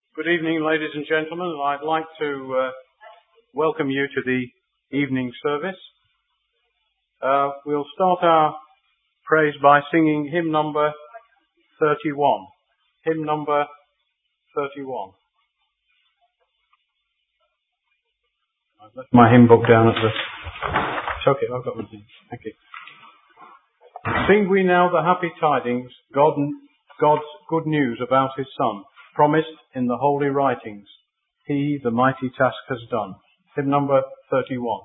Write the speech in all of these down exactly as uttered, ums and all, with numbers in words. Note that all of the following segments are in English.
Good evening, ladies and gentlemen. I'd like to uh, welcome you to the evening service. Uh, we'll start our praise by singing hymn number thirty-one. Hymn number thirty-one. I've left my hymn book down at the... It's okay, I've got my thing. Thank you. Sing we now the happy tidings, God, God's good news about his Son, promised in the holy writings. He the mighty task has done. Hymn number thirty-one.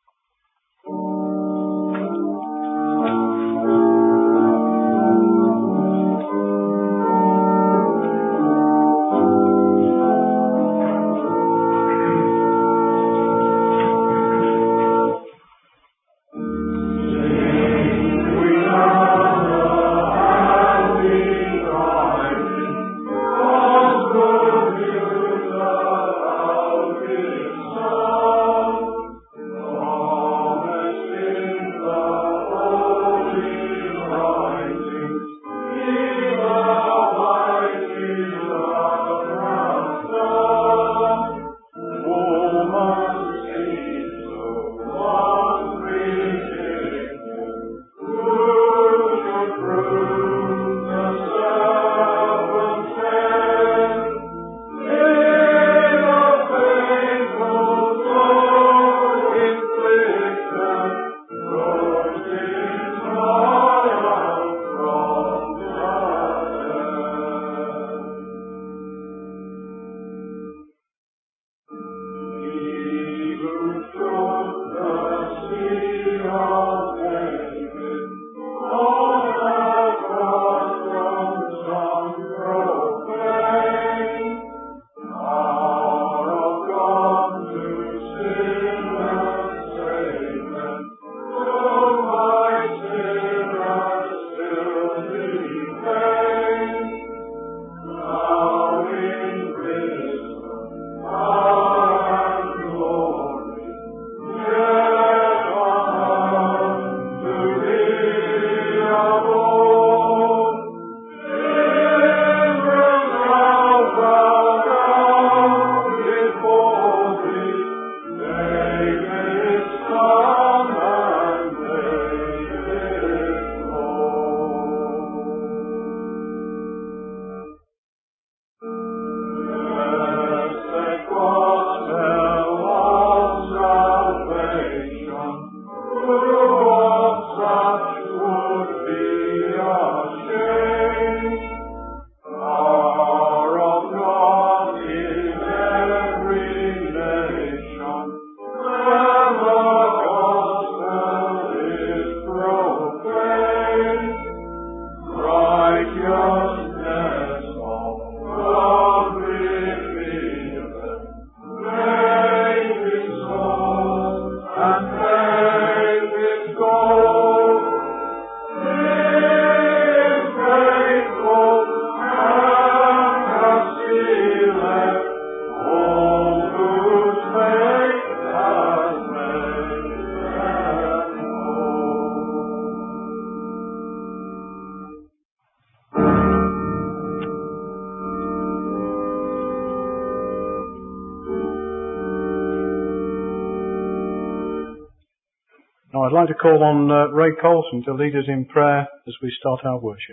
Now I'd like to call on uh, Ray Colson to lead us in prayer as we start our worship.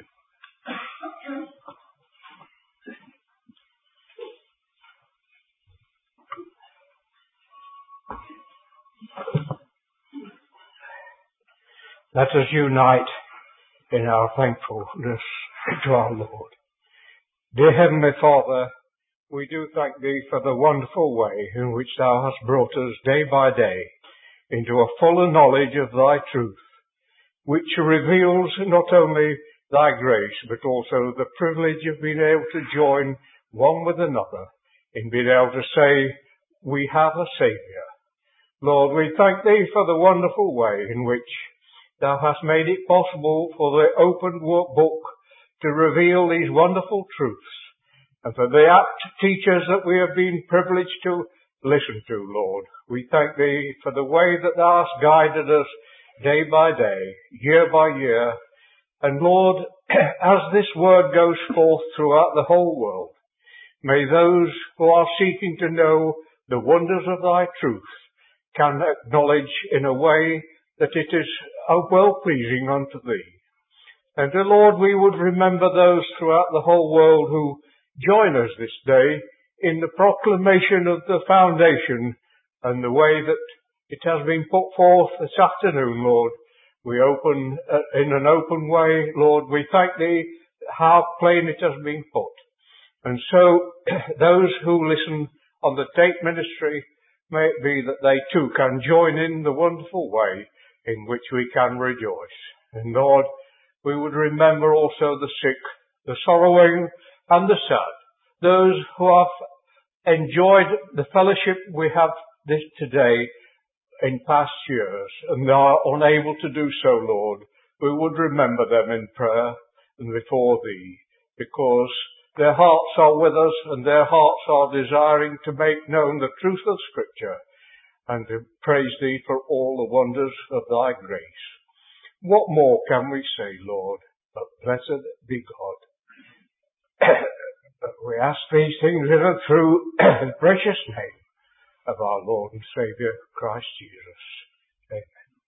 Let us unite in our thankfulness to our Lord. Dear Heavenly Father, we do thank Thee for the wonderful way in which Thou hast brought us day by day into a fuller knowledge of Thy truth, which reveals not only Thy grace, but also the privilege of being able to join one with another in being able to say, we have a Saviour. Lord, we thank Thee for the wonderful way in which Thou hast made it possible for the open book to reveal these wonderful truths, and for the apt teachers that we have been privileged to listen to, Lord. We thank Thee for the way that Thou hast guided us day by day, year by year. And Lord, as this word goes forth throughout the whole world, May those who are seeking to know the wonders of thy truth can acknowledge in a way that it is well-pleasing unto thee. And, O Lord, we would remember those throughout the whole world who join us this day in the proclamation of the foundation and the way that it has been put forth this afternoon, Lord. We open uh, in an open way, Lord. We thank thee how plain it has been put. And so those who listen on the tape ministry, may it be that they too can join in the wonderful way in which we can rejoice. And Lord, we would remember also the sick, the sorrowing and the sad, those who have enjoyed the fellowship we have this today in past years and are unable to do so, Lord. We would remember them in prayer and before thee, because their hearts are with us and their hearts are desiring to make known the truth of Scripture and to praise thee for all the wonders of thy grace. What more can we say, Lord, but blessed be God. We ask these things in and through the precious name of our Lord and Saviour, Christ Jesus. Amen.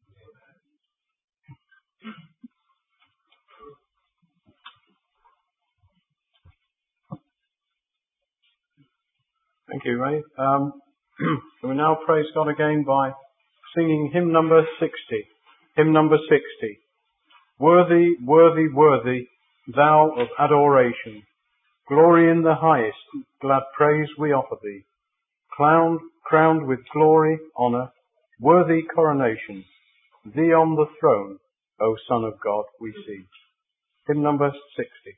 Thank you, Ray. Um, we now praise God again by singing hymn number sixty. Hymn number sixty. Worthy, worthy, worthy, thou of adoration. Glory in the highest, glad praise we offer thee. Crowned, crowned with glory, honour, worthy coronation. Thee on the throne, O Son of God, we see. Hymn number sixty.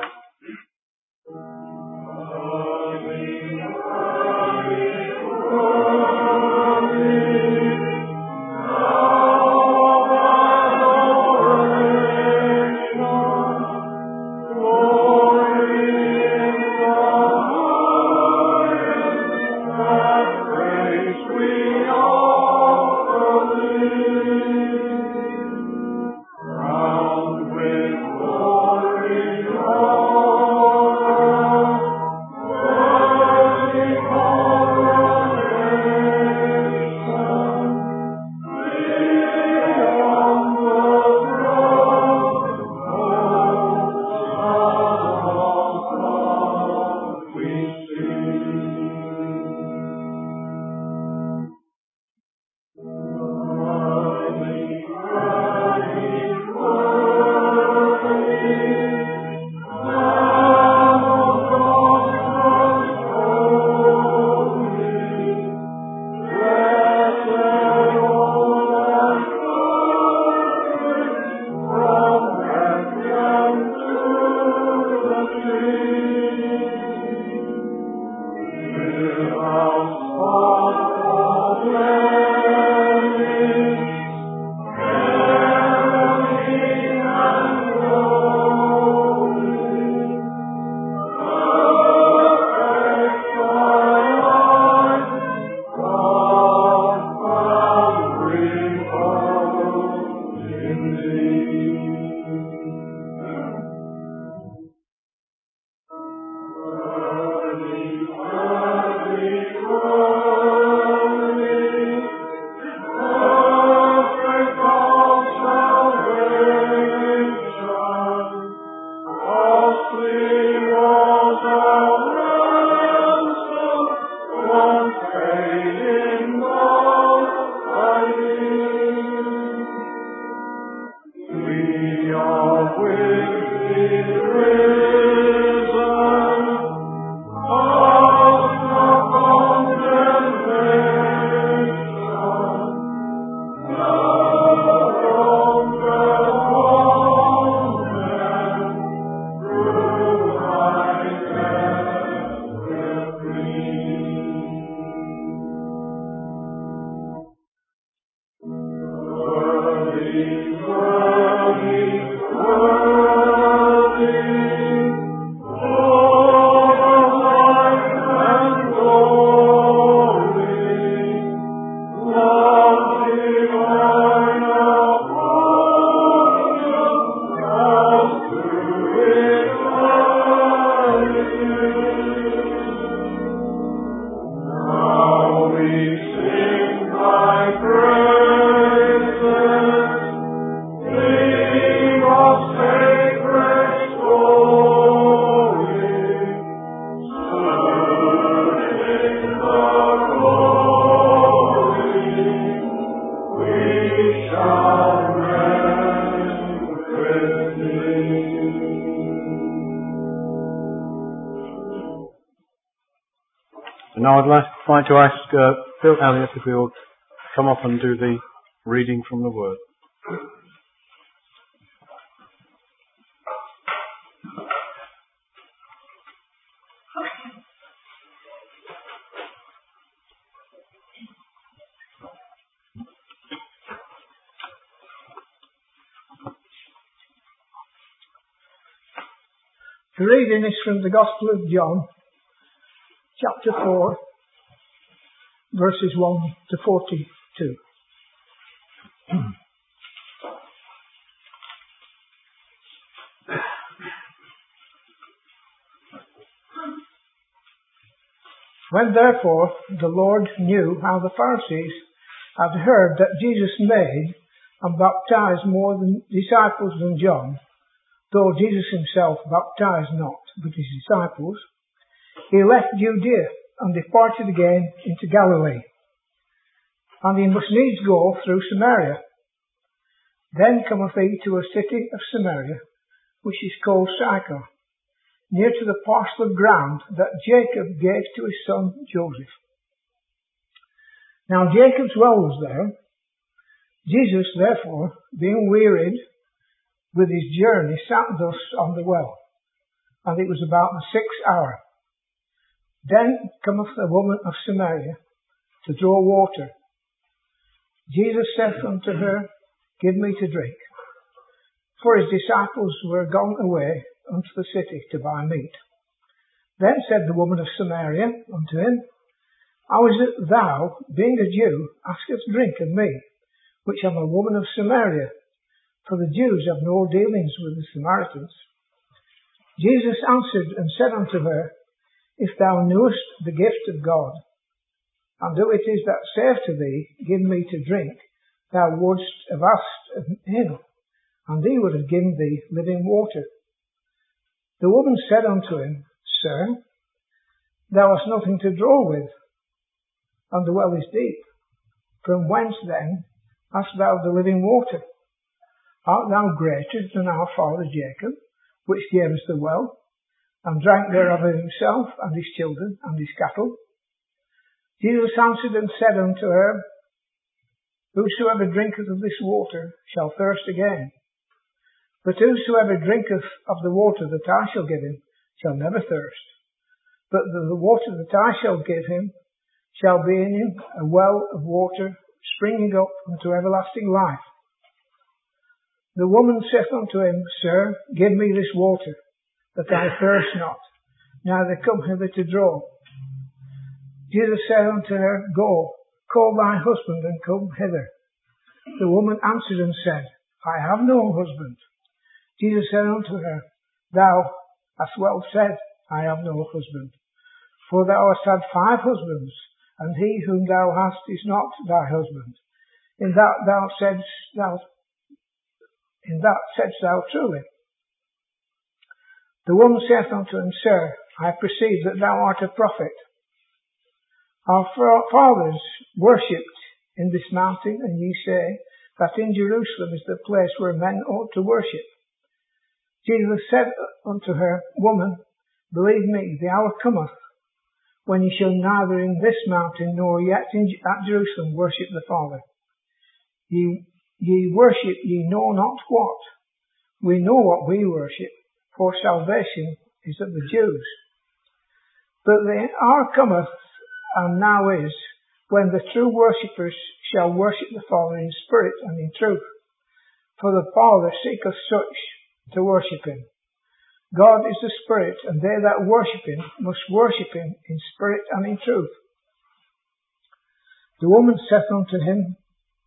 Oh Now I'd like, like to ask uh, Phil Elliott if he will come up and do the reading from the Word. The reading is from the Gospel of John, chapter four, verses one to forty-two. When therefore the Lord knew how the Pharisees had heard that Jesus made and baptized more than disciples than John, though Jesus himself baptized not, but his disciples, he left Judea and departed again into Galilee. And he must needs go through Samaria. Then cometh he to a city of Samaria, which is called Sychar, near to the parcel of ground that Jacob gave to his son Joseph. Now Jacob's well was there. Jesus, therefore, being wearied with his journey, sat thus on the well, and it was about the sixth hour. Then cometh a woman of Samaria to draw water. Jesus saith unto her, Give me to drink. For his disciples were gone away unto the city to buy meat. Then said the woman of Samaria unto him, How is it thou, being a Jew, askest drink of me, which am a woman of Samaria? For the Jews have no dealings with the Samaritans. Jesus answered and said unto her, If thou knewest the gift of God, and who it is that saith to thee, Give me to drink, thou wouldst have asked of him, and he would have given thee living water. The woman said unto him, Sir, thou hast nothing to draw with, and the well is deep. From whence then hast thou the living water? Art thou greater than our father Jacob, which gave us the well, and drank thereof himself, and his children, and his cattle? Jesus answered and said unto her, Whosoever drinketh of this water shall thirst again. But whosoever drinketh of the water that I shall give him shall never thirst. But the water that I shall give him shall be in him a well of water springing up unto everlasting life. The woman saith unto him, Sir, give me this water, that I thirst not, neither come hither to draw. Jesus said unto her, Go, call thy husband, and come hither. The woman answered and said, I have no husband. Jesus said unto her, Thou hast well said, I have no husband. For thou hast had five husbands, and he whom thou hast is not thy husband. In that thou saidst thou in that saidst thou truly. The woman saith unto him, Sir, I perceive that thou art a prophet. Our fathers worshipped in this mountain, and ye say that in Jerusalem is the place where men ought to worship. Jesus said unto her, Woman, believe me, the hour cometh, when ye shall neither in this mountain nor yet in, at Jerusalem worship the Father. Ye, ye worship ye know not what. We know what we worship, for salvation is of the Jews. But the hour cometh, and now is, when the true worshippers shall worship the Father in spirit and in truth. For the Father seeketh such to worship him. God is the Spirit, and they that worship him must worship him in spirit and in truth. The woman saith unto him,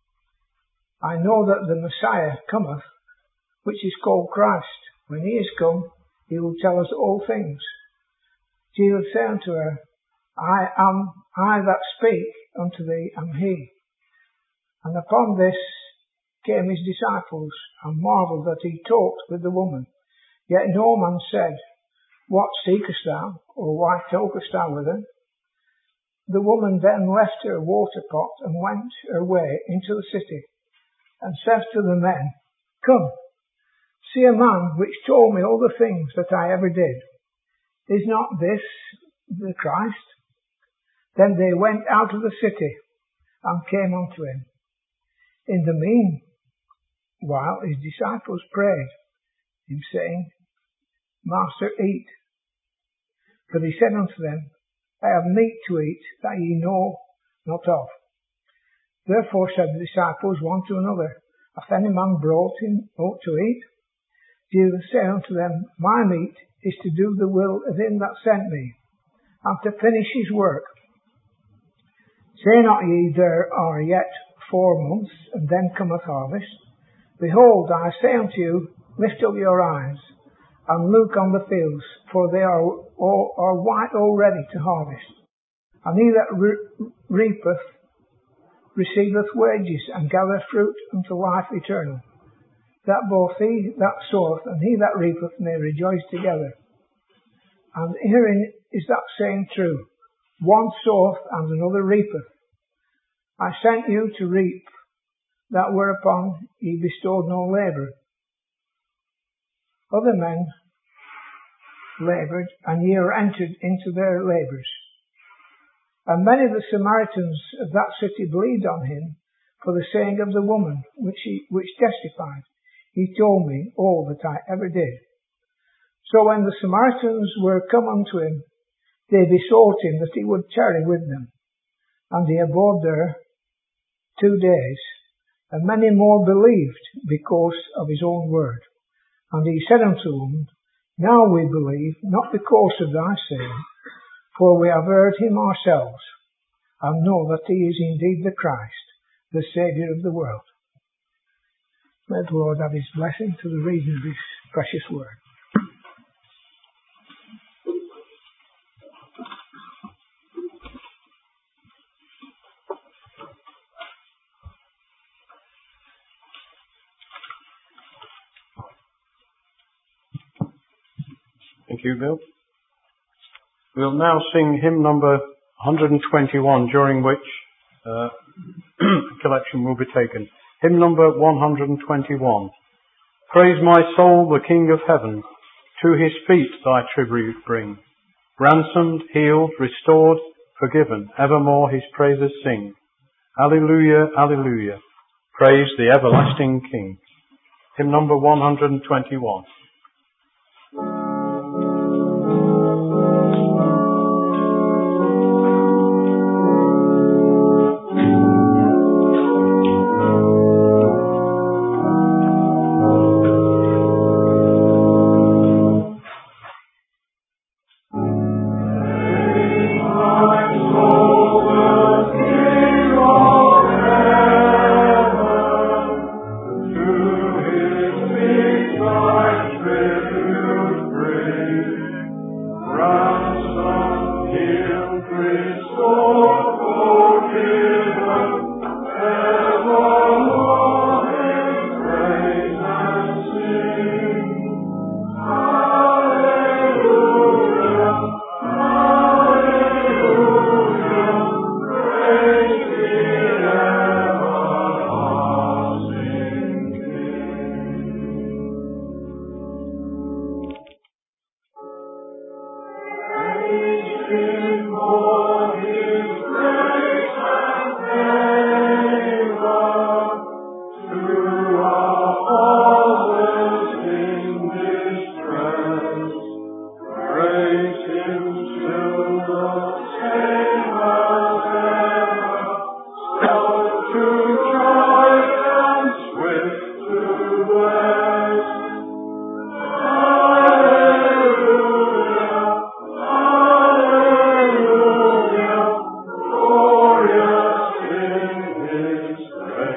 I know that the Messiah cometh, which is called Christ. When he is come, he will tell us all things. Jesus said unto her, I am I that speak unto thee am he. And upon this came his disciples, and marvelled that he talked with the woman. Yet no man said, What seekest thou, or why talkest thou with her? The woman then left her water pot, and went her way into the city, and said to the men, Come, see a man which told me all the things that I ever did. Is not this the Christ? Then they went out of the city, and came unto him. In the meanwhile his disciples prayed him, saying, Master, eat. But he said unto them, I have meat to eat that ye know not of. Therefore said the disciples one to another, Hath any man brought him aught to eat? Jesus said unto them, My meat is to do the will of him that sent me, and to finish his work. Say not ye, There are yet four months, and then cometh harvest? Behold, I say unto you, Lift up your eyes, and look on the fields, for they are all, are white already to harvest. And he that re- reapeth receiveth wages, and gathereth fruit unto life eternal, that both he that soweth and he that reapeth may rejoice together. And herein is that saying true, One soweth and another reapeth. I sent you to reap that whereupon ye bestowed no labour. Other men laboured, and ye are entered into their labours. And many of the Samaritans of that city believed on him for the saying of the woman, which he, which testified, He told me all that I ever did. So when the Samaritans were come unto him, they besought him that he would tarry with them. And he abode there two days, and many more believed because of his own word. And he said unto them, Now we believe, not because of thy saying, for we have heard him ourselves, and know that he is indeed the Christ, the Saviour of the world. May the Lord have his blessing to the reading of his precious word. Thank you, Bill. We'll now sing hymn number one hundred twenty-one, during which uh, collection will be taken. Hymn number one hundred twenty-one. Praise my soul, the King of heaven, to his feet thy tribute bring. Ransomed, healed, restored, forgiven, evermore his praises sing. Alleluia, alleluia, praise the everlasting King. Hymn number one hundred twenty-one. Thy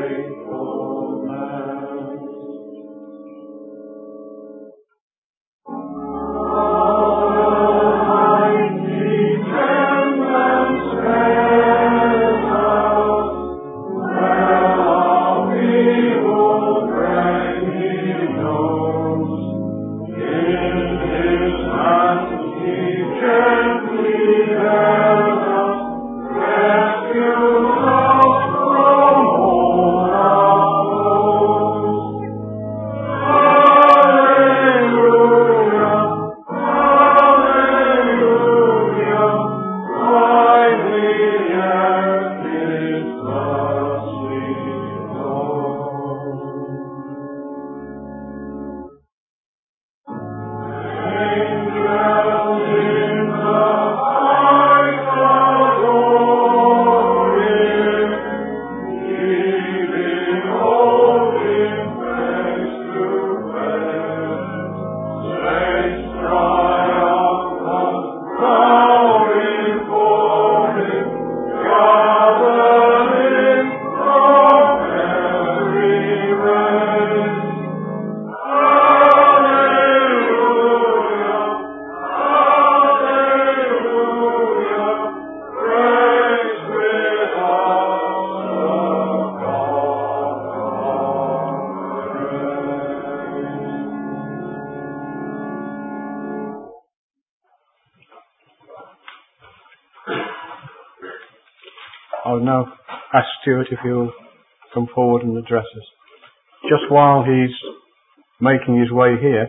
I would now ask Stuart if he'll come forward and address us. Just while he's making his way here,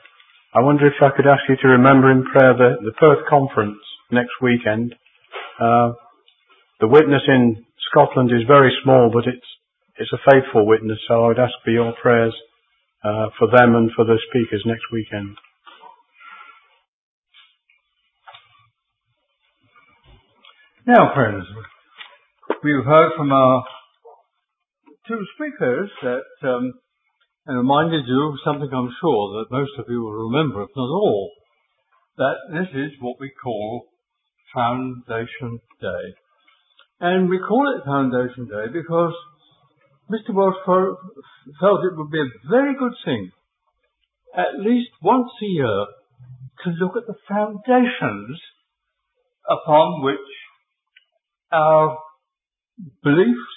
I wonder if I could ask you to remember in prayer the, the Perth conference next weekend. Uh, the witness in Scotland is very small, but it's it's a faithful witness, so I would ask for your prayers uh, for them and for the speakers next weekend. Now, friends, we've heard from our two speakers that um, and reminded you of something I'm sure that most of you will remember, if not all, that this is what we call Foundation Day. And we call it Foundation Day because Mister Welsh felt it would be a very good thing, at least once a year, to look at the foundations upon which our beliefs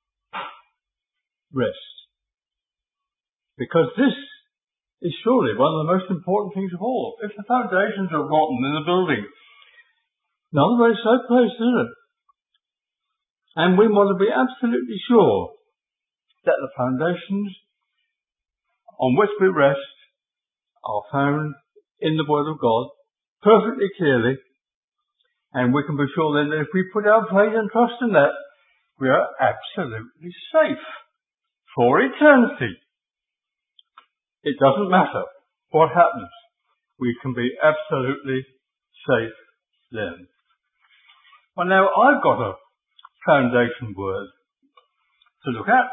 rest. Because this is surely one of the most important things of all. If the foundations are rotten in a building, not a very safe place, is it? And we want to be absolutely sure that the foundations on which we rest are found in the Word of God perfectly clearly, and we can be sure then that if we put our faith and trust in that, we are absolutely safe for eternity. It doesn't matter what happens. We can be absolutely safe then. Well, now I've got a foundation word to look at.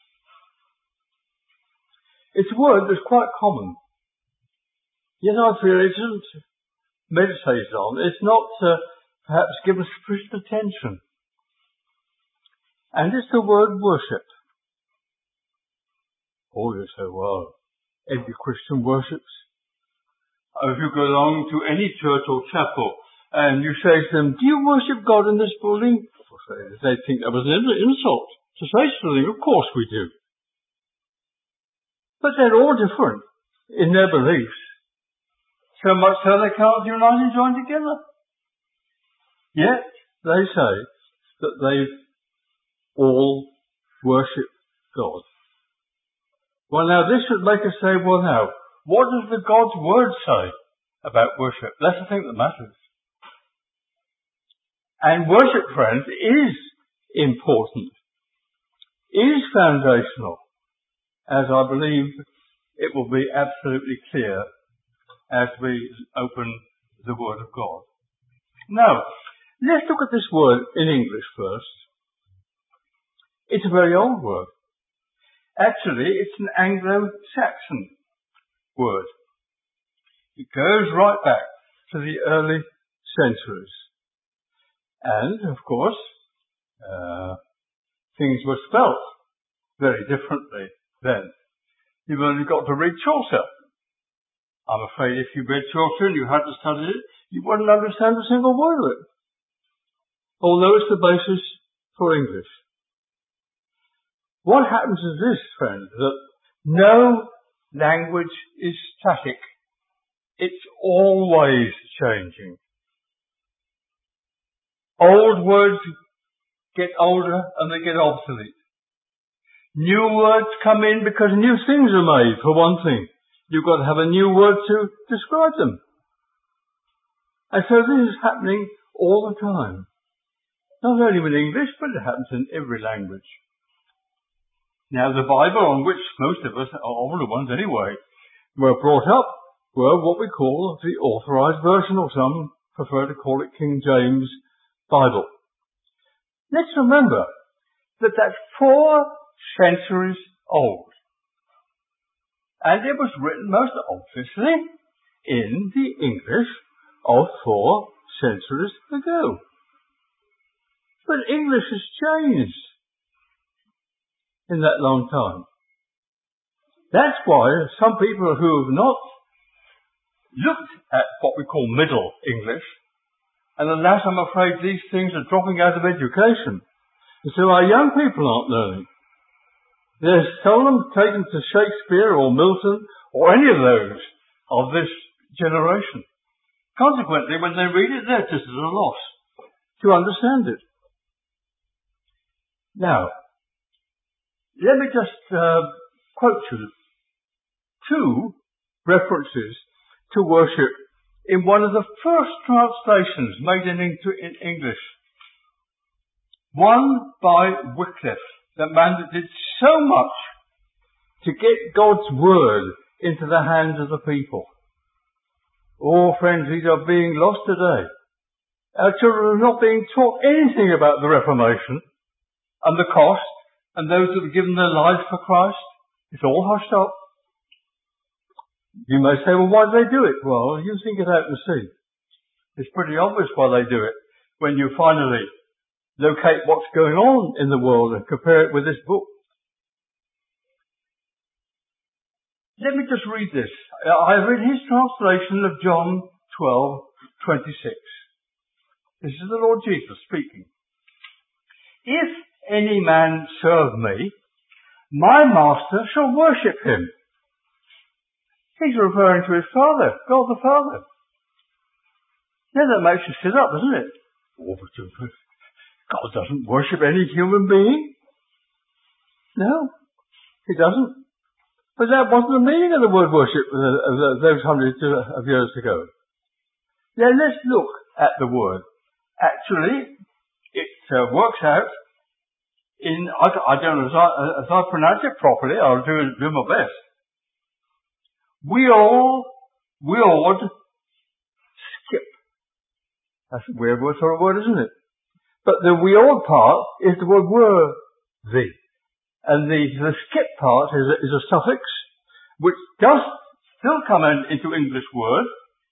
It's a word that's quite common. Yet I feel it isn't meditated on. It's not uh, perhaps given sufficient attention. And it's the word worship. Oh, you say, well, every Christian worships. If you go along to any church or chapel and you say to them, do you worship God in this building? They think that was an insult to say something. Of course we do. But they're all different in their beliefs. So much so they can't unite and join together. Yet they say that they all worship God. Well, now this should make us say, well, now, what does the God's Word say about worship? That's the thing that matters. And worship, friends, is important, is foundational, as I believe it will be absolutely clear as we open the Word of God. Now, let's look at this word in English first. It's a very old word. Actually, it's an Anglo-Saxon word. It goes right back to the early centuries. And, of course, uh, things were spelt very differently then. You've only got to read Chaucer. I'm afraid if you read Chaucer and you had to study it, you wouldn't understand a single word of it. Although it's the basis for English. What happens is this, friends, that no language is static. It's always changing. Old words get older and they get obsolete. New words come in because new things are made, for one thing. You've got to have a new word to describe them. And so this is happening all the time. Not only with English, but it happens in every language. Now the Bible, on which most of us, older ones anyway, were brought up, were what we call the Authorized Version, or some prefer to call it King James Bible. Let's remember that that's four centuries old. And it was written most obviously in the English of four centuries ago. But English has changed in that long time. That's why some people who have not looked at what we call Middle English, and alas, I'm afraid these things are dropping out of education. And so our young people aren't learning. They're seldom taken to Shakespeare or Milton or any of those of this generation. Consequently, when they read it, they're just at a loss to understand it. Now, let me just uh, quote you two references to worship in one of the first translations made in, into, in English. One by Wycliffe, the man that did so much to get God's word into the hands of the people. Oh, friends, these are being lost today. Our children are not being taught anything about the Reformation and the cost and those that have given their lives for Christ. It's all hushed up. You may say, well, why do they do it? Well, you think it out and see. It's pretty obvious why they do it when you finally locate what's going on in the world and compare it with this book. Let me just read this. I read his translation of John twelve twenty-six. This is the Lord Jesus speaking. If any man serve me, my master shall worship him. He's referring to his Father, God the Father. Now that makes you sit up, doesn't it? Oh, but God doesn't worship any human being. No, he doesn't. But that wasn't the meaning of the word worship uh, those hundreds of years ago. Now let's look at the word. Actually, it uh, works out in, I, I don't know, as I, as I pronounce it properly, I'll do, do my best. We all, we all skip. That's a weird word for a word, isn't it? But the we all part is the word worthy. And the, the skip part is a, is a suffix which does still come in, into English word.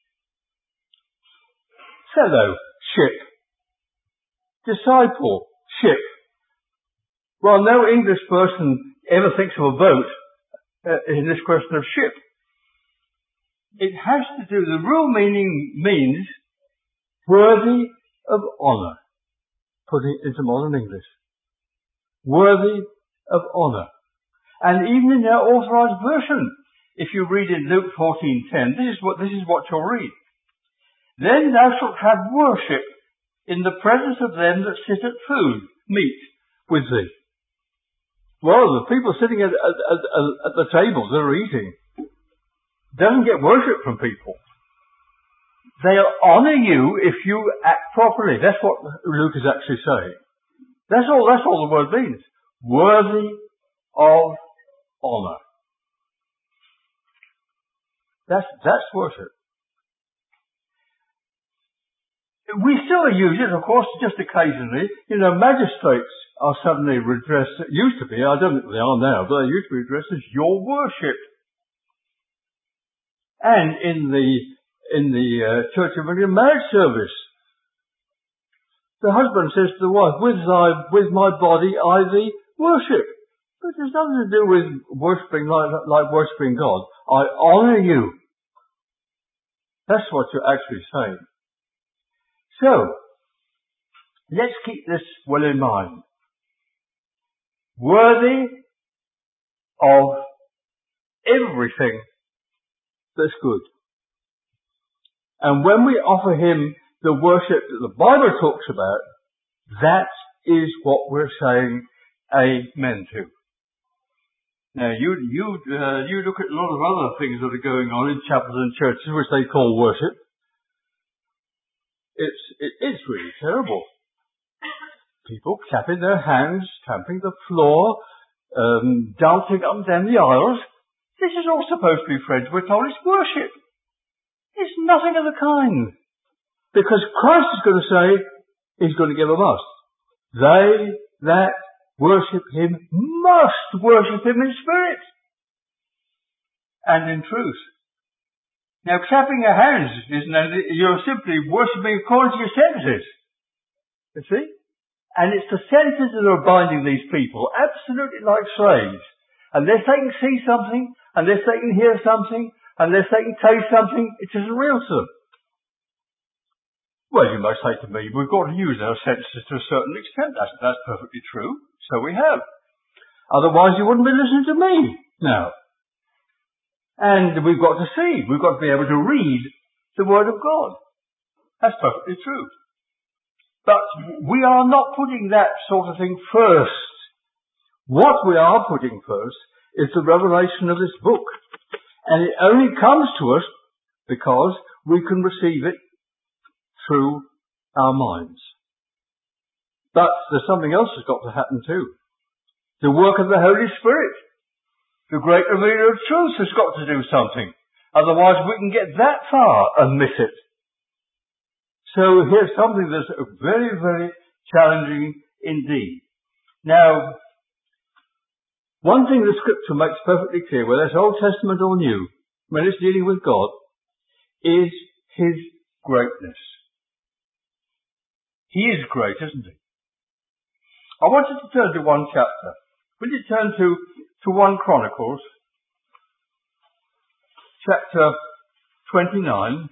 Fellowship. Discipleship. Well, no English person ever thinks of a boat uh, in this question of ship. It has to do, the real meaning means worthy of honour. Putting it into modern English. Worthy of honour. And even in our Authorized Version, if you read in Luke fourteen ten, this is what, this is what you'll read. Then thou shalt have worship in the presence of them that sit at food, meat, with thee. Well, the people sitting at, at, at, at the tables that are eating doesn't get worship from people. They'll honour you if you act properly. That's what Luke is actually saying. That's all, that's all the word means. Worthy of honour. That's, that's worship. We still use it, of course, just occasionally. You know, magistrates are suddenly addressed, it used to be, I don't think they are now, but they used to be addressed as your worship. And in the, in the uh, Church of England marriage service, the husband says to the wife, with thy, with my body I thee worship. But there's nothing to do with worshipping like, like worshipping God. I honour you. That's what you're actually saying. So, let's keep this well in mind. Worthy of everything that's good. And when we offer him the worship that the Bible talks about, that is what we're saying amen to. Now, you you uh, you look at a lot of other things that are going on in chapels and churches, which they call worship. It's it, it's really terrible. People clapping their hands, stamping the floor, um, dancing up and down the aisles. This is all supposed to be, friends. We're told it's worship. It's nothing of the kind, because Christ is going to say he's going to give a must. They that worship him must worship him in spirit and in truth. Now, clapping your hands isn't anything. You're simply worshipping according to your senses. You see? And it's the senses that are binding these people, absolutely like slaves. Unless they can see something, unless they can hear something, unless they can taste something, it isn't real to them. Well, you may say to me, we've got to use our senses to a certain extent. That's, that's perfectly true. So we have. Otherwise you wouldn't be listening to me now. And we've got to see. We've got to be able to read the Word of God. That's perfectly true. But we are not putting that sort of thing first. What we are putting first is the revelation of this book. And it only comes to us because we can receive it through our minds. But there's something else that's got to happen too. The work of the Holy Spirit, the great revealer of truth, has got to do something. Otherwise we can get that far and miss it. So here's something that's very, very challenging indeed. Now, one thing the Scripture makes perfectly clear, whether it's Old Testament or New, when it's dealing with God, is his greatness. He is great, isn't he? I wanted to turn to one chapter. Will you turn to, to First Chronicles, chapter twenty-nine.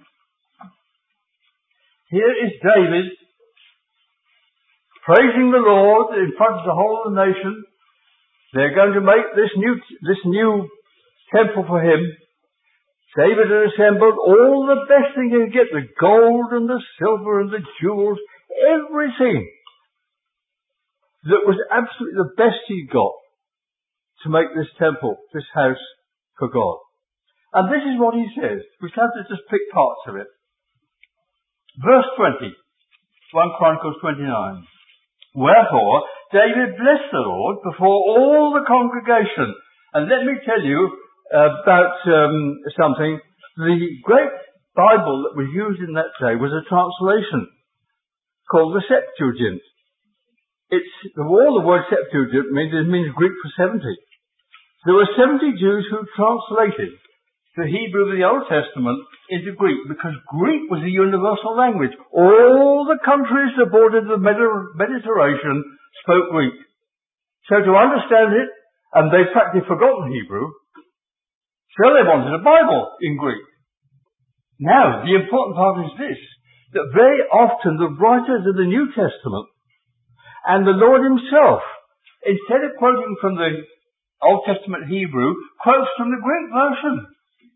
Here is David praising the Lord in front of the whole of the nation. They're going to make this new, this new temple for him. David had assembled all the best thing he could get, the gold and the silver and the jewels, everything that was absolutely the best he got to make this temple, this house for God. And this is what he says. We have to just pick parts of it. Verse twenty, First Chronicles twenty-nine. Wherefore David blessed the Lord before all the congregation. And let me tell you about um, something. The great Bible that was used in that day was a translation called the Septuagint. It's all the word Septuagint means, it means Greek for seventy. There were seventy Jews who translated the Hebrew of the Old Testament into Greek, because Greek was a universal language. All the countries that bordered the Mediterranean spoke Greek. So to understand it, and they'd practically forgotten Hebrew, so they wanted a Bible in Greek. Now, the important part is this, that very often the writers of the New Testament and the Lord himself, instead of quoting from the Old Testament Hebrew, quotes from the Greek version.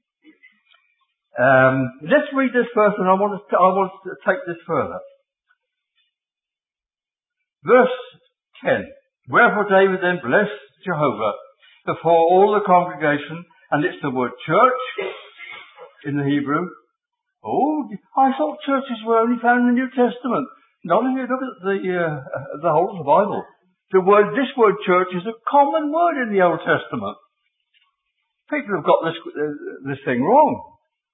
Um, let's read this first, and I want to, I want to take this further. Verse ten. Wherefore David then blessed Jehovah before all the congregation, and it's the word church in the Hebrew. Oh, I thought churches were only found in the New Testament. Not if you look at the uh, the whole of the Bible. The word, this word church is a common word in the Old Testament. People have got this uh, this thing wrong.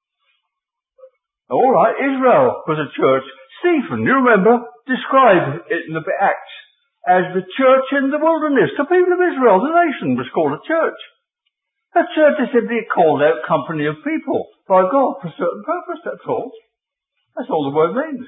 All right, Israel was a church. Stephen, you remember, described it in the Acts as the church in the wilderness. The people of Israel, the nation, was called a church. A church is simply a called out company of people by God for a certain purpose, that's all. That's all the word means.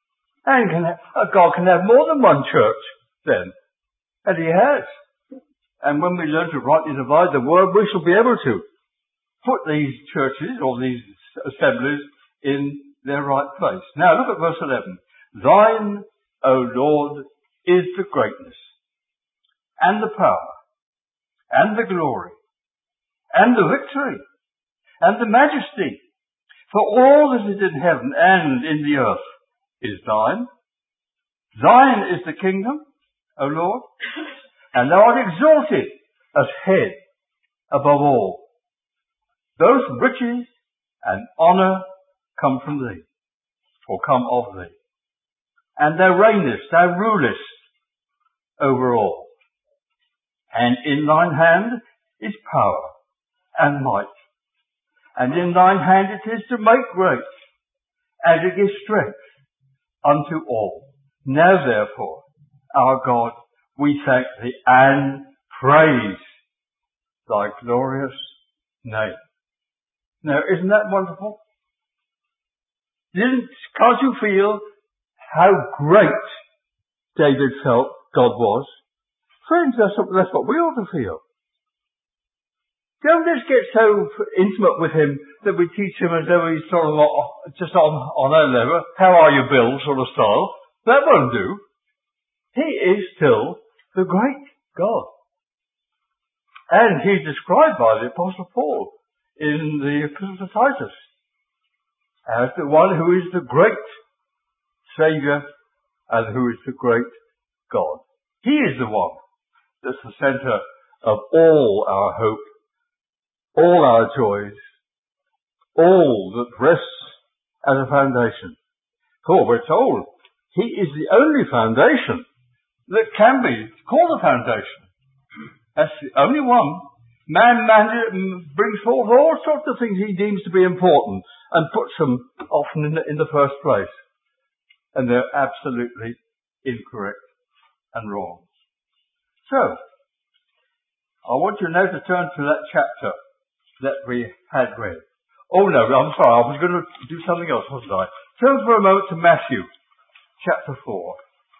And can have, God can have more than one church then. And he has. And when we learn to rightly divide the word, we shall be able to put these churches or these assemblies in their right place. Now look at verse eleven. Thine, O Lord, is the greatness, and the power, and the glory, and the victory, and the majesty. For all that is in heaven and in the earth is thine. Thine is the kingdom, O Lord, and thou art exalted as head above all. Both riches and honour come from thee, or come of thee. And thou reignest, thou rulest over all. And in thine hand is power and might. And in thine hand it is to make great, and to give strength unto all. Now therefore, our God, we thank thee and praise thy glorious name. Now, isn't that wonderful? Didn't, can't you feel how great David felt God was? Friends, that's, that's what we ought to feel. Don't just get so intimate with him that we teach him as though he's sort of just on, on our level. How are you, Bill, sort of style. That won't do. He is still the great God. And he's described by the Apostle Paul in the Epistle to Titus as the one who is the great Saviour and who is the great God. He is the one that's the centre of all our hope, all our joys, all that rests as a foundation. For we're told he is the only foundation that can be called a foundation. That's the only one. Man, man brings forth all sorts of things he deems to be important and puts them often in the, in the first place. And they're absolutely incorrect and wrong. So, I want you now to turn to that chapter that we had read. Oh no, I'm sorry, I was going to do something else, wasn't I? Turn for a moment to Matthew, chapter four.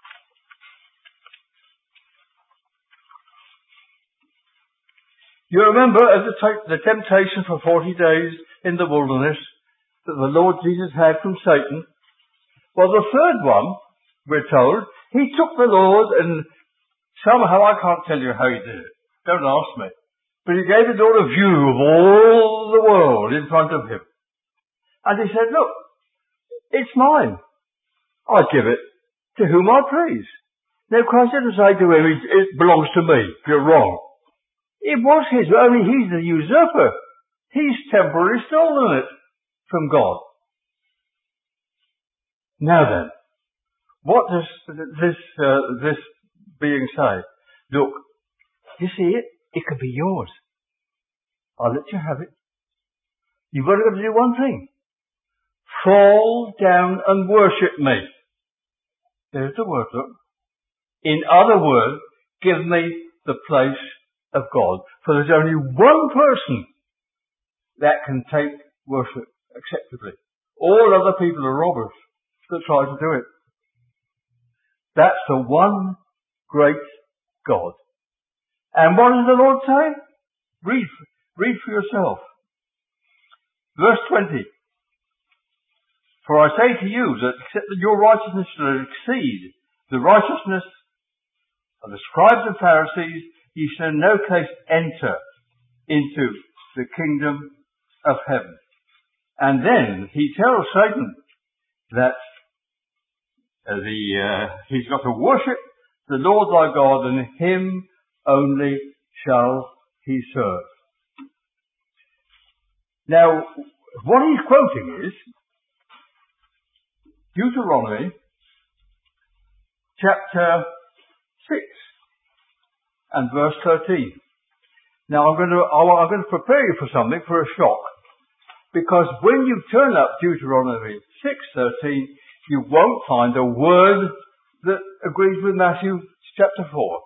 You remember as the, t- the temptation for forty days in the wilderness that the Lord Jesus had from Satan? Well, the third one, we're told, he took the Lord and somehow, I can't tell you how he did it. Don't ask me. But he gave the Lord a view of all the world in front of him. And he said, look, it's mine. I give it to whom I please. Now Christ didn't say to him, it belongs to me. You're wrong. It was his, only he's the usurper. He's temporarily stolen it from God. Now then, what does this, uh, this being say? Look, you see it? It could be yours. I'll let you have it. You've got to do one thing. Fall down and worship me. There's the word, look. In other words, give me the place of God. For there's only one person that can take worship acceptably. All other people are robbers that try to do it. That's the one great God. And what does the Lord say? Read, read for yourself. Verse twenty. For I say to you that except that your righteousness shall exceed the righteousness of the scribes and Pharisees, ye shall in no case enter into the kingdom of heaven. And then he tells Satan that uh, the uh, he's got to worship the Lord thy God, and him only shall he serve. Now, what he's quoting is Deuteronomy chapter six and verse thirteen. Now I'm going to, I'm going to prepare you for something, for a shock. Because when you turn up Deuteronomy six thirteen, you won't find a word that agrees with Matthew chapter four.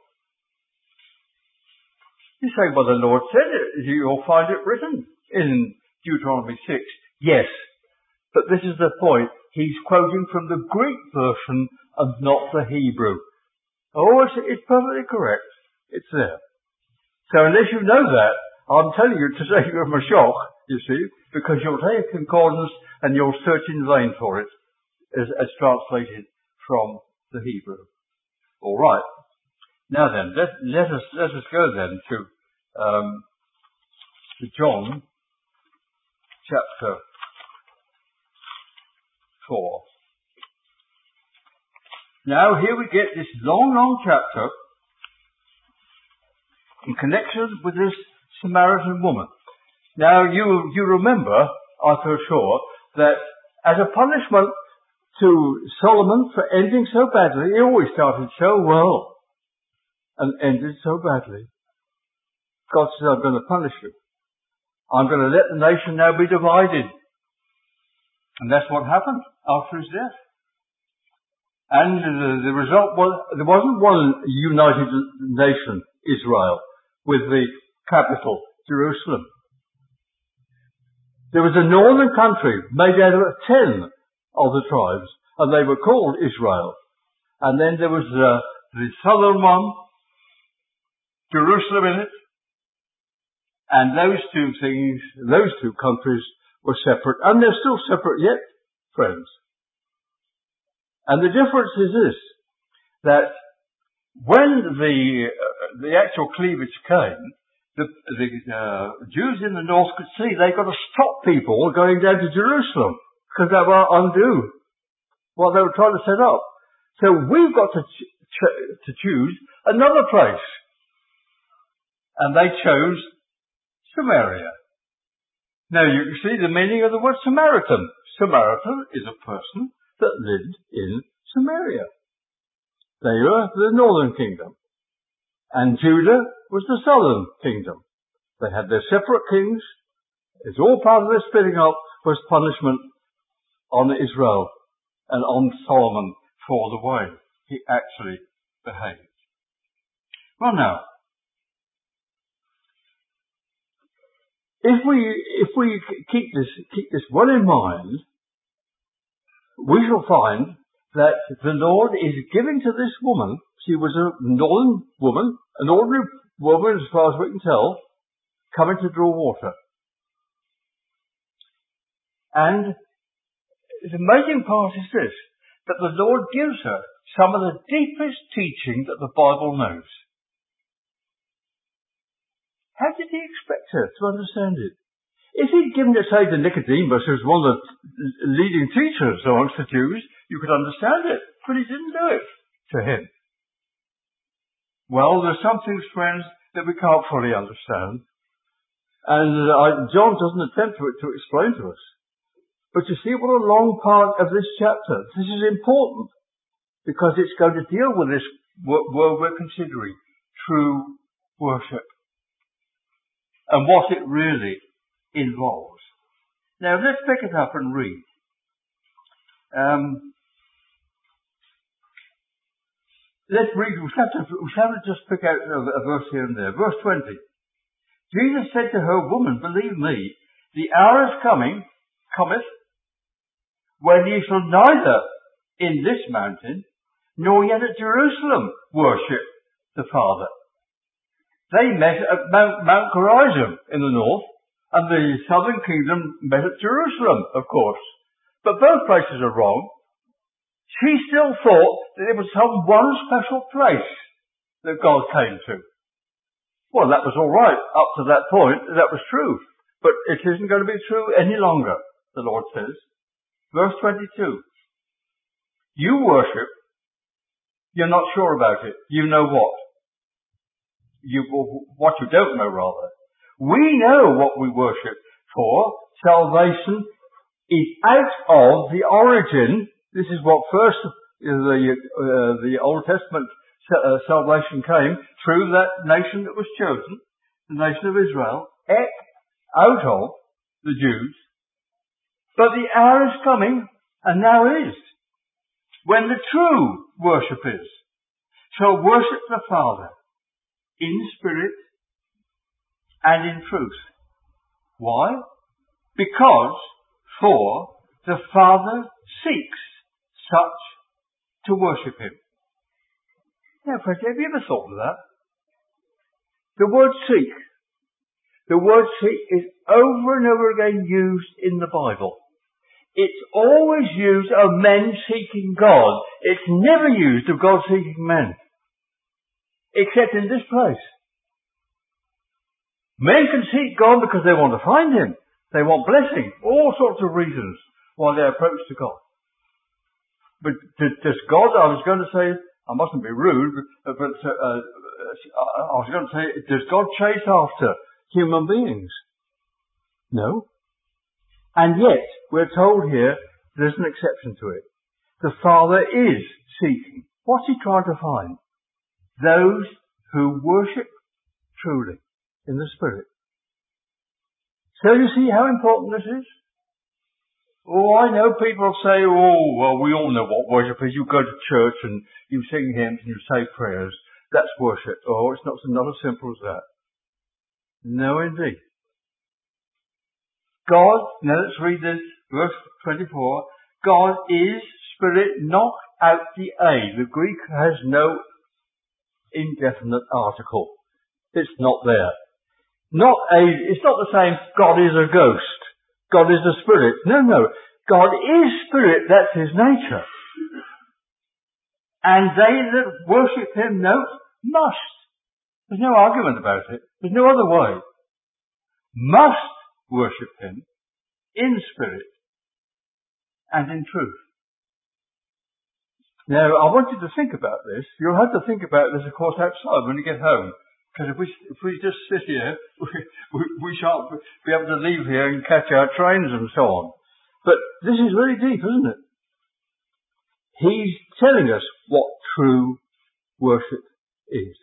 You say, well, the Lord said it. You'll find it written in Deuteronomy six. Yes, but this is the point. He's quoting from the Greek version and not the Hebrew. Oh, it's, it's perfectly correct. It's there. So unless you know that, I'm telling you to save you from a shock, you see, because you'll take a concordance and you'll search in vain for it as, as translated from the Hebrew. All right. Now then, let, let us let us go then to um, to John chapter four. Now here we get this long, long chapter in connection with this Samaritan woman. Now you you remember, I feel sure, that as a punishment to Solomon for ending so badly, he always started so well and ended so badly. God says, I'm going to punish you. I'm going to let the nation now be divided. And that's what happened after his death. And the, the result was, there wasn't one united nation, Israel, with the capital, Jerusalem. There was a northern country made out of ten of the tribes, and they were called Israel. And then there was uh, the southern one, Jerusalem in it, and those two things, those two countries were separate, and they're still separate yet, friends. And the difference is this, that when the uh, the actual cleavage came, the, the uh, Jews in the north could see they've got to stop people going down to Jerusalem, because they were undo what they were trying to set up. So we've got to ch- ch- to choose another place. And they chose Samaria. Now you can see the meaning of the word Samaritan. Samaritan is a person that lived in Samaria. They were the northern kingdom. And Judah was the southern kingdom. They had their separate kings. It's all part of their splitting up was punishment on Israel and on Solomon for the way he actually behaved. Well now, if we if we keep this keep this well in mind, we shall find that the Lord is giving to this woman, she was a northern woman, an ordinary woman as far as we can tell, coming to draw water. And the amazing part is this, that the Lord gives her some of the deepest teaching that the Bible knows. How did he expect her to understand it? If he'd given it, say, to Nicodemus, who's one of the leading teachers amongst the Jews, you could understand it. But he didn't do it to him. Well, there's some things, friends, that we can't fully understand. And uh, John doesn't attempt to, to explain to us. But you see what a long part of this chapter. This is important because it's going to deal with this word we're considering, true worship, and what it really involves. Now let's pick it up and read. Um, let's read. We have to, we have to just pick out a, a verse here and there. Verse twenty. Jesus said to her, "Woman, believe me, the hour is coming, cometh, when ye shall neither in this mountain nor yet at Jerusalem worship the Father." They met at Mount, Mount Gerizim in the north, and the southern kingdom met at Jerusalem, of course. But both places are wrong. She still thought that it was some one special place that God came to. Well, that was all right up to that point. That was true. But it isn't going to be true any longer, the Lord says. Verse twenty-two. You worship. You're not sure about it. You know what? You, what you don't know, rather. We know what we worship, for salvation is out of the origin. This is what first the uh, the Old Testament uh, salvation came through that nation that was chosen, the nation of Israel, out of the Jews. But the hour is coming, and now is, when the true worshippers shall worship the Father in spirit and in truth. Why? Because, for the Father seeks such to worship him. Now, friends, have you ever thought of that? The word seek. The word seek is over and over again used in the Bible. It's always used of men seeking God. It's never used of God seeking men. Except in this place. Men can seek God because they want to find Him. They want blessing. All sorts of reasons why they approach to God. But does God, I was going to say, I mustn't be rude, but, but uh, uh, I was going to say, does God chase after human beings? No. And yet, we're told here, there's an exception to it. The Father is seeking. What's He trying to find? Those who worship truly in the Spirit. So you see how important this is? Oh, I know people say, oh, well, we all know what worship is. You go to church and you sing hymns and you say prayers. That's worship. Oh, it's not, not as simple as that. No, indeed. God, now let's read this, verse twenty-four. God is Spirit, knock out the A. The Greek has no indefinite article. It's not there. Not a, it's not the same, God is a ghost. God is a spirit. No, no. God is spirit. That's His nature. And they that worship Him, note, must. There's no argument about it. There's no other way. Must worship Him in spirit and in truth. Now, I want you to think about this. You'll have to think about this, of course, outside when you get home. Because if we, if we just sit here, we, we, we shan't be able to leave here and catch our trains and so on. But this is very deep, isn't it? He's telling us what true worship is.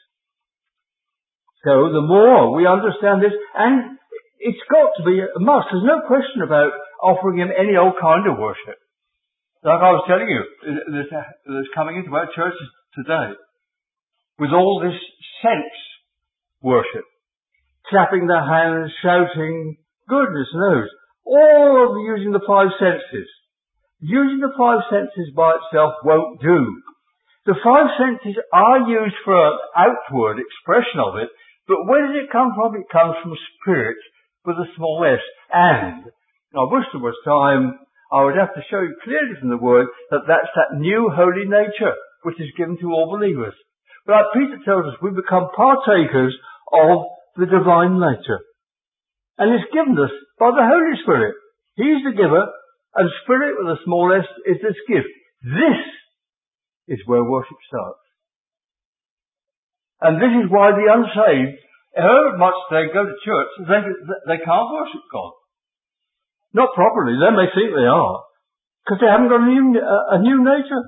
So the more we understand this, and it's got to be a must. There's no question about offering Him any old kind of worship. Like I was telling you, there's, there's coming into our churches today with all this sense worship. Clapping their hands, shouting, goodness knows. All of using the five senses. Using the five senses by itself won't do. The five senses are used for an outward expression of it, but where does it come from? It comes from spirit with a small s. And, I wish there was time, I would have to show you clearly from the Word that that's that new holy nature which is given to all believers. But Peter tells us we become partakers of the divine nature. And it's given us by the Holy Spirit. He's the giver, and Spirit with a small s is this gift. This is where worship starts. And this is why the unsaved, however much they go to church, they, they can't worship God. Not properly. They may think they are, because they haven't got a new, a new nature.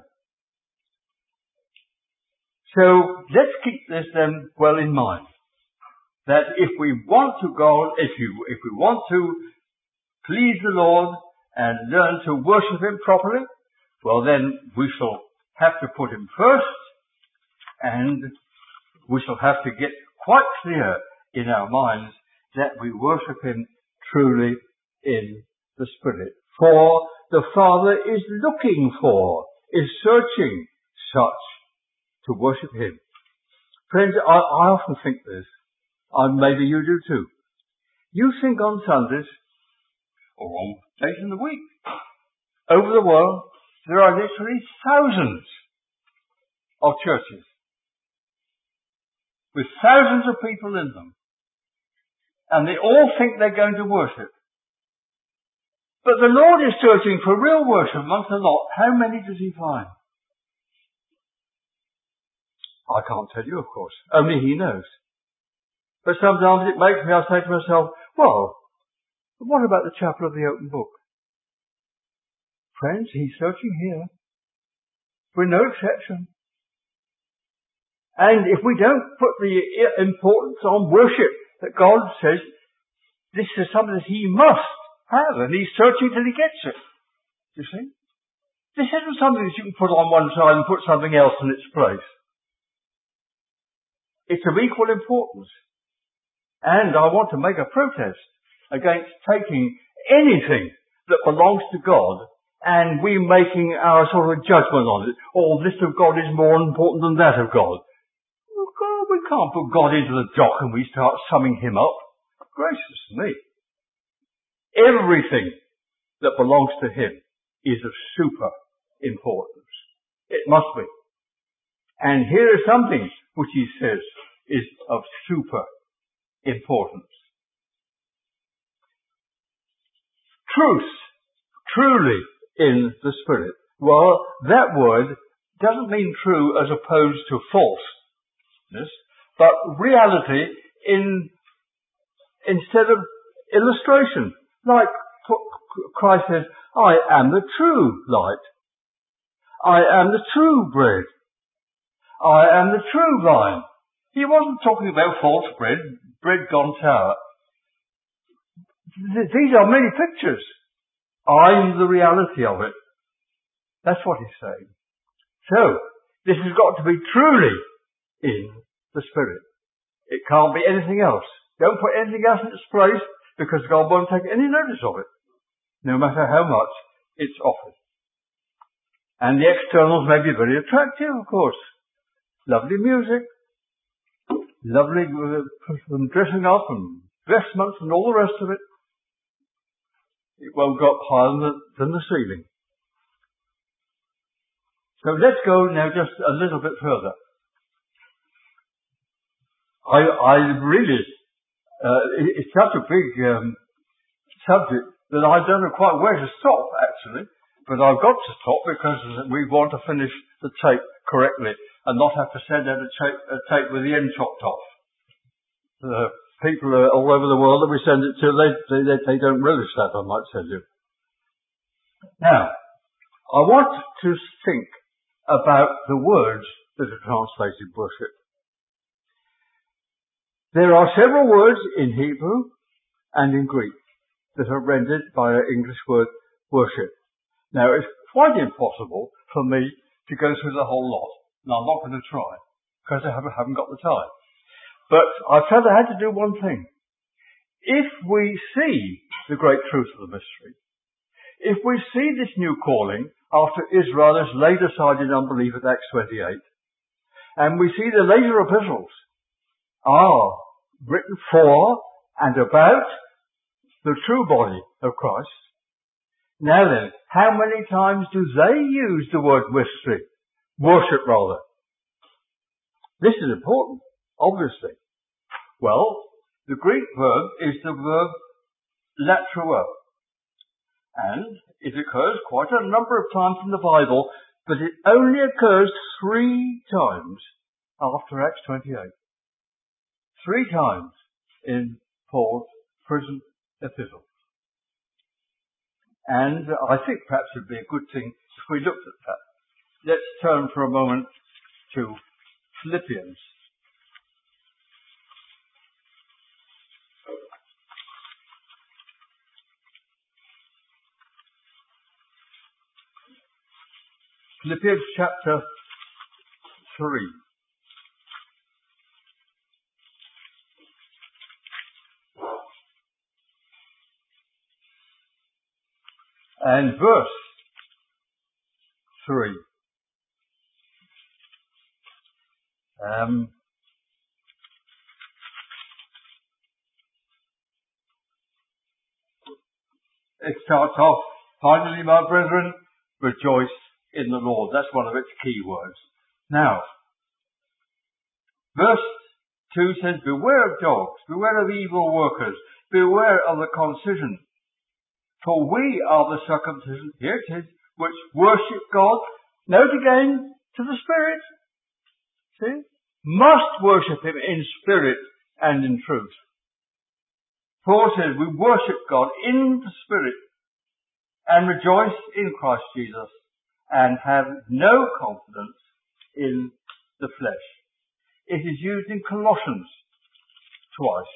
So let's keep this then well in mind. That if we want to go, if you, if we want to please the Lord and learn to worship Him properly, well then we shall have to put Him first, and we shall have to get quite clear in our minds that we worship Him truly in the Spirit. For the Father is looking for, is searching such to worship Him. Friends, I, I often think this, and maybe you do too. You think on Sundays, or on days in the week, over the world, there are literally thousands of churches, with thousands of people in them, and they all think they're going to worship. But the Lord is searching for real worship amongst a lot. How many does He find? I can't tell you, of course. Only He knows. But sometimes it makes me, I say to myself, well, what about the chapel of the open book? Friends, He's searching here. We're no exception. And if we don't put the importance on worship, that God says, this is something that He must have, and He's searching till He gets it. You see? This isn't something that you can put on one side and put something else in its place. It's of equal importance. And I want to make a protest against taking anything that belongs to God and we making our sort of judgment on it. Oh, this of God is more important than that of God. Of God, we can't put God into the dock and we start summing him up. Gracious me. Everything that belongs to him is of super importance. It must be. And here is something which he says is of super importance. Truth, truly in the Spirit. Well, that word doesn't mean true as opposed to falseness, but reality in instead of illustration. Like Christ says, I am the true light. I am the true bread. I am the true vine. He wasn't talking about false bread, bread gone sour. These are many pictures. I'm the reality of it. That's what he's saying. So, this has got to be truly in the Spirit. It can't be anything else. Don't put anything else in its place, because God won't take any notice of it, no matter how much it's offered. And the externals may be very attractive, of course. Lovely music, lovely uh, dressing up and vestments and all the rest of it. It won't go up higher than the, than the ceiling. So let's go now just a little bit further. I, I really, uh, it, it's such a big um, subject that I don't know quite where to stop, actually. But I've got to stop because we want to finish the tape correctly and not have to send out a tape, a tape with the end chopped off. The people all over the world that we send it to, they, they, they don't relish that, I might tell you. Now, I want to think about the words that are translated worship. There are several words in Hebrew and in Greek that are rendered by our English word worship. Now, it's quite impossible for me to go through the whole lot, and I'm not going to try, because I haven't, haven't got the time. But I felt I had to do one thing. If we see the great truth of the mystery, if we see this new calling after Israel has laid aside in unbelief at Acts twenty-eight, and we see the later epistles are written for and about the true body of Christ, now then, how many times do they use the word mystery? Worship, rather. This is important, obviously. Well, the Greek verb is the verb latruo. And it occurs quite a number of times in the Bible, but it only occurs three times after Acts twenty-eight. Three times in Paul's prison epistle. And I think perhaps it would be a good thing if we looked at that. Let's turn for a moment to Philippians. Philippians chapter three. And verse three. Um, it starts off, finally, my brethren, rejoice in the Lord. That's one of its key words. Now, verse two says, beware of dogs, beware of evil workers, beware of the concision. For we are the circumcision, here it is, which worship God, note again, to the Spirit. See? Must worship Him in spirit and in truth. Paul says we worship God in the Spirit and rejoice in Christ Jesus and have no confidence in the flesh. It is used in Colossians twice.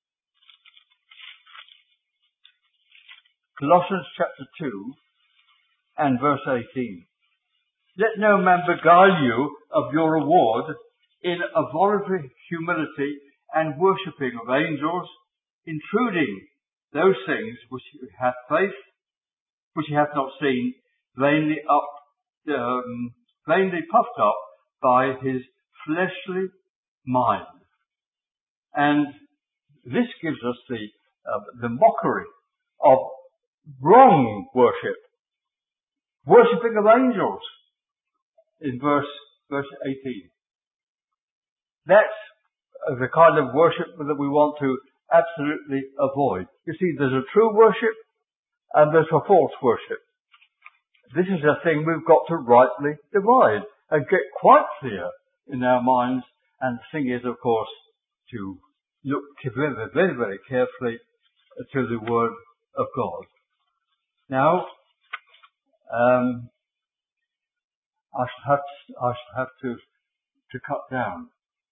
Colossians chapter two and verse eighteen. Let no man beguile you of your reward in a voluntary humility and worshipping of angels, intruding those things which you have faith, which you have not seen, vainly up, um, vainly puffed up by his fleshly mind. And this gives us the, uh, the mockery of wrong worship. Worshipping of angels in verse, verse eighteen. That's the kind of worship that we want to absolutely avoid. You see, there's a true worship and there's a false worship. This is a thing we've got to rightly divide and get quite clear in our minds. And the thing is, of course, to look very, very, very carefully to the Word of God. Now, um, I shall have to, I shall have to, to cut down.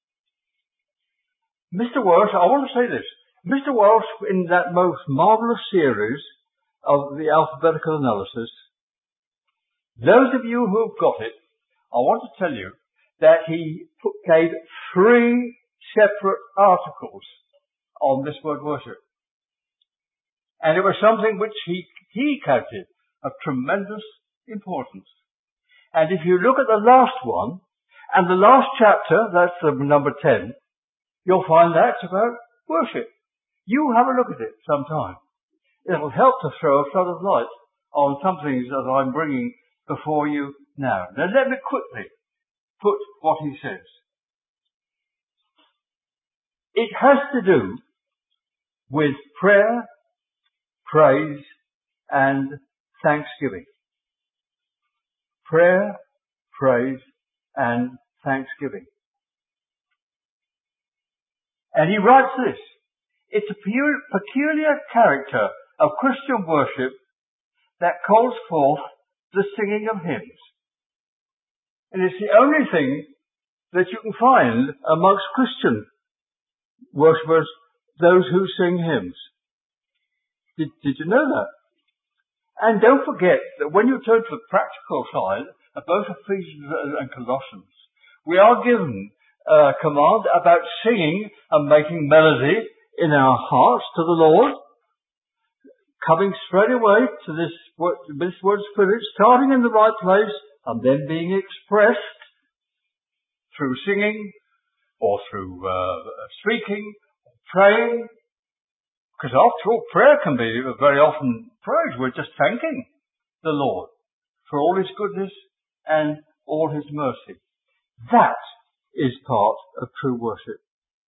Mister Welsh, I want to say this. Mister Welsh, in that most marvellous series of the alphabetical analysis, those of you who have got it, I want to tell you that he put, gave three separate articles on this word worship. And it was something which he, he counted of tremendous importance. And if you look at the last one, and the last chapter, that's the number ten, you'll find that's about worship. You have a look at it sometime. It'll help to throw a flood of light on some things that I'm bringing before you now. Now let me quickly put what he says. It has to do with prayer, praise, and thanksgiving. Prayer, praise, and thanksgiving. And he writes this. It's a peculiar character of Christian worship that calls forth the singing of hymns. And it's the only thing that you can find amongst Christian worshippers, those who sing hymns. Did, did you know that? And don't forget that when you turn to the practical side of both Ephesians and Colossians, we are given a command about singing and making melody in our hearts to the Lord, coming straight away to this word, this word Spirit, starting in the right place and then being expressed through singing or through uh, speaking, praying. Because after all, prayer can be very often praise. We're just thanking the Lord for all his goodness and all his mercy. That is part of true worship.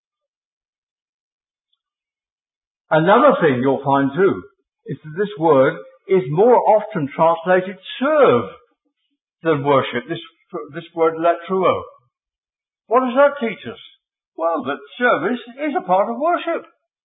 Another thing you'll find too is that this word is more often translated serve than worship. This, this word latruo. What does that teach us? Well, that service is a part of worship.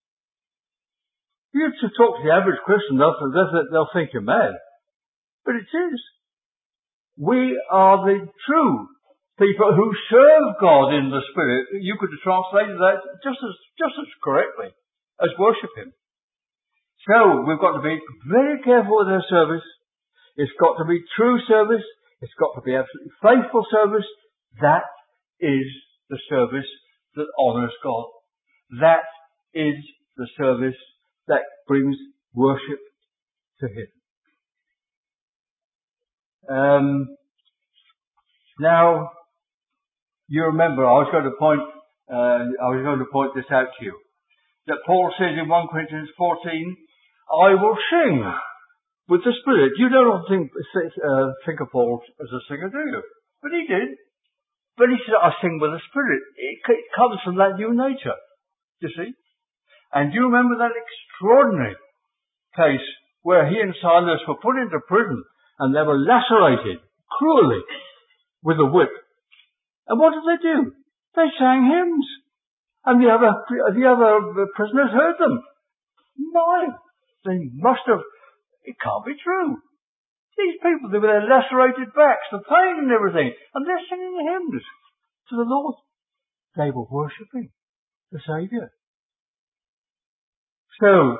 You to talk to the average Christian, they'll, they'll think you're mad. But it is. We are the true people who serve God in the Spirit. You could have translated that just as, just as correctly as worship him. So, we've got to be very careful with our service. It's got to be true service. It's got to be absolutely faithful service. That is the service that honours God. That is the service that brings worship to him. Um, now, you remember, I was going to point, uh, I was going to point this out to you. That Paul says in First Corinthians fourteen, I will sing with the Spirit. You don't think, uh, think of Paul as a singer, do you? But he did. But he said, I sing with the Spirit. It, it comes from that new nature, you see. And do you remember that extraordinary case where he and Silas were put into prison and they were lacerated cruelly with a whip? And what did they do? They sang hymns. And the other, the other prisoners heard them. My, they must have, it can't be true. These people, they were their lacerated backs, the pain and everything, and they're singing hymns to the Lord. They were worshipping the Saviour. So,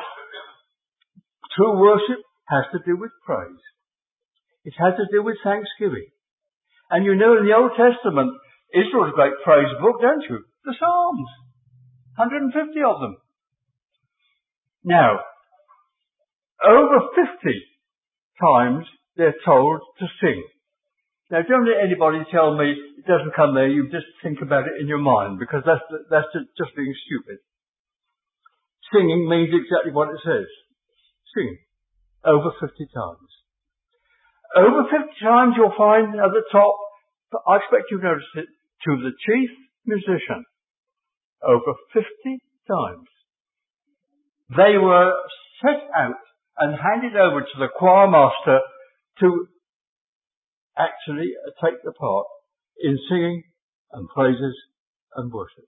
true worship has to do with praise. It has to do with thanksgiving. And you know in the Old Testament, Israel's a great praise book, don't you? The Psalms. one hundred fifty of them. Now, over fifty times they're told to sing. Now, don't let anybody tell me it doesn't come there. You just think about it in your mind, because that's that's just being stupid. Singing means exactly what it says. Sing. Over fifty times. Over fifty times you'll find at the top, I expect you've noticed it, to the chief musician. Over fifty times. They were set out and handed over to the choir master to actually take the part in singing and praises and worship.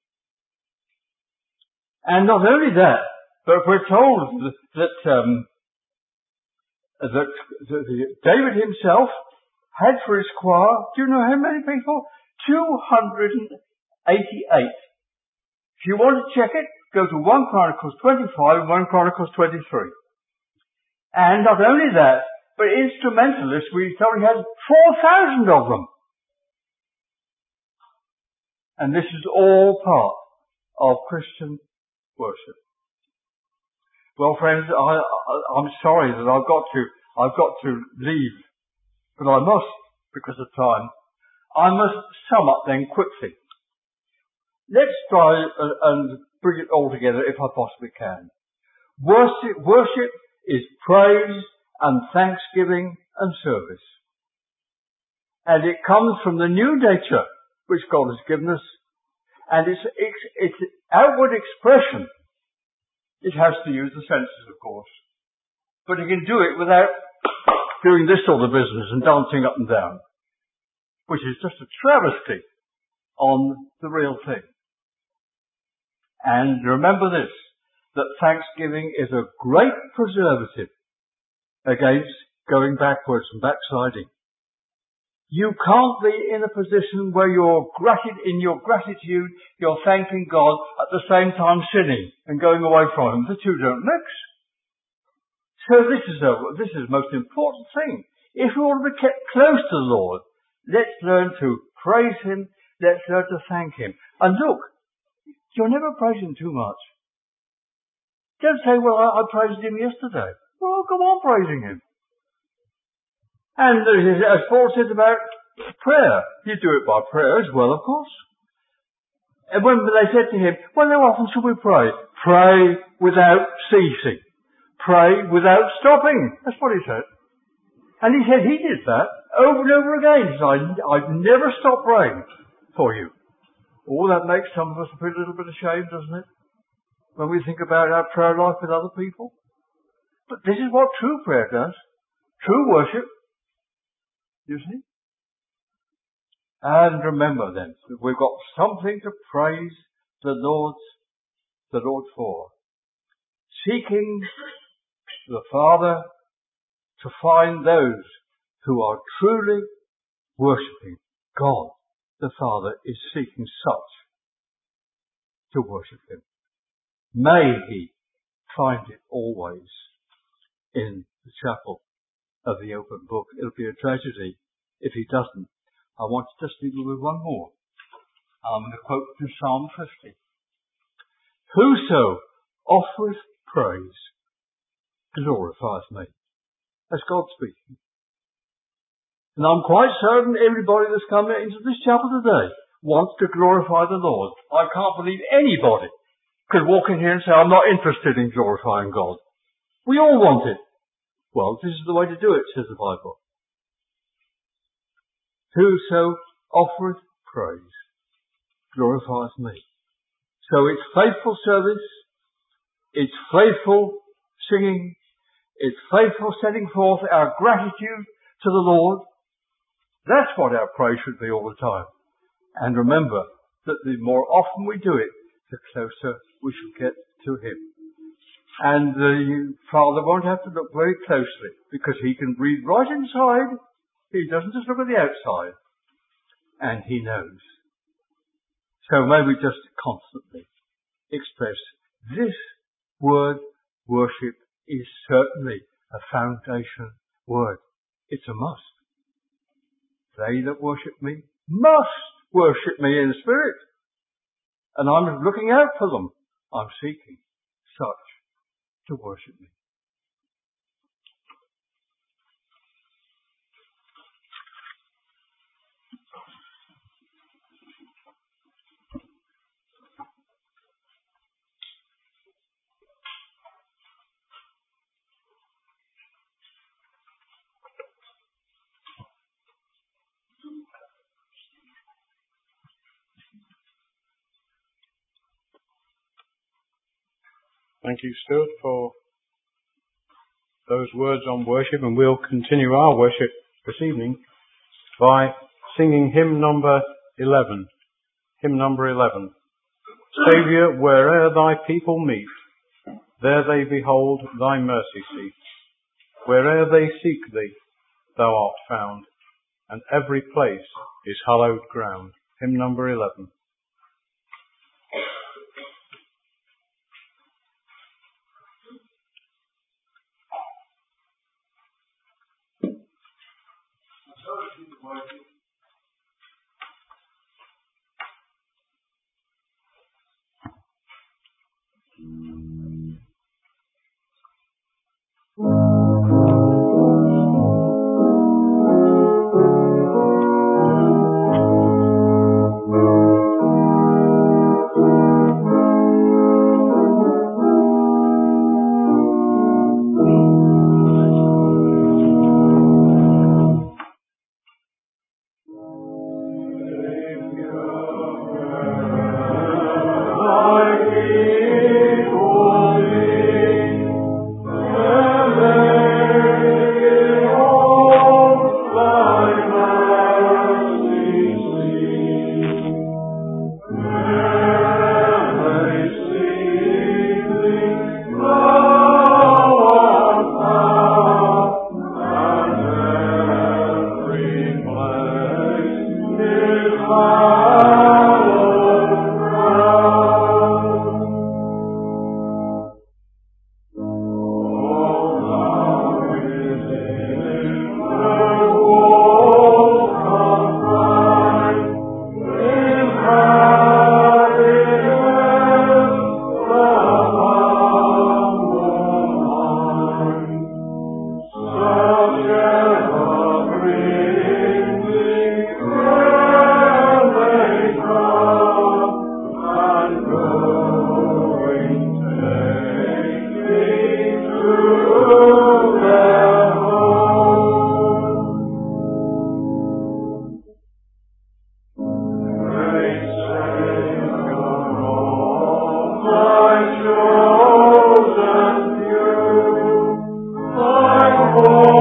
And not only that, but we're told that, that, um, that, that David himself had for his choir, do you know how many people? two hundred eighty-eight. If you want to check it, go to First Chronicles twenty-five and First Chronicles twenty-three. And not only that, but instrumentalists, we told he had four thousand of them. And this is all part of Christian worship. Well, friends, I, I, I'm sorry that I've got to, I've got to leave, but I must, because of time. I must sum up then quickly. Let's try and bring it all together if I possibly can. Worship, worship is praise and thanksgiving and service. And it comes from the new nature which God has given us. And its, its, its outward expression, it has to use the senses, of course. But it can do it without doing this sort of business and dancing up and down, which is just a travesty on the real thing. And remember this, that thanksgiving is a great preservative against going backwards and backsliding. You can't be in a position where you're gratitude, in your gratitude, you're thanking God at the same time sinning and going away from Him. The two don't mix. So this is a, this is the most important thing. If we want to be kept close to the Lord, let's learn to praise Him, let's learn to thank Him. And look, you're never praising too much. Don't say, well, I, I praised Him yesterday. Well, go on praising Him. And as Paul said about prayer, you do it by prayer as well, of course. And when they said to him, well, how often should we pray? Pray without ceasing. Pray without stopping. That's what he said. And he said he did that over and over again. He said, I, I've never stopped praying for you. Oh, that makes some of us feel a little bit ashamed, doesn't it? When we think about our prayer life with other people. But this is what true prayer does. True worship. You see? And remember then, we've got something to praise the Lord, the Lord for. Seeking the Father to find those who are truly worshipping God. The Father is seeking such to worship Him. May He find it always in the chapel of the open book. It'll be a tragedy if He doesn't. I want to just leave you with one more. I'm going to quote from Psalm fifty. Whoso offereth praise glorifies me. That's God speaking. And I'm quite certain everybody that's come into this chapel today wants to glorify the Lord. I can't believe anybody could walk in here and say, I'm not interested in glorifying God. We all want it. Well, this is the way to do it, says the Bible. Whoso offereth praise glorifies me. So it's faithful service, it's faithful singing, it's faithful setting forth our gratitude to the Lord. That's what our praise should be all the time. And remember that the more often we do it, the closer we should get to Him. And the Father won't have to look very closely, because He can read right inside. He doesn't just look at the outside. And He knows. So may we just constantly express this word worship is certainly a foundation word. It's a must. They that worship me must worship me in spirit. And I'm looking out for them. I'm seeking such to worship me. Thank you, Stuart, for those words on worship, and we'll continue our worship this evening by singing hymn number eleven. Hymn number eleven. Saviour, where'er thy people meet, there they behold thy mercy seat. Where'er they seek thee, thou art found, and every place is hallowed ground. Hymn number eleven. Oh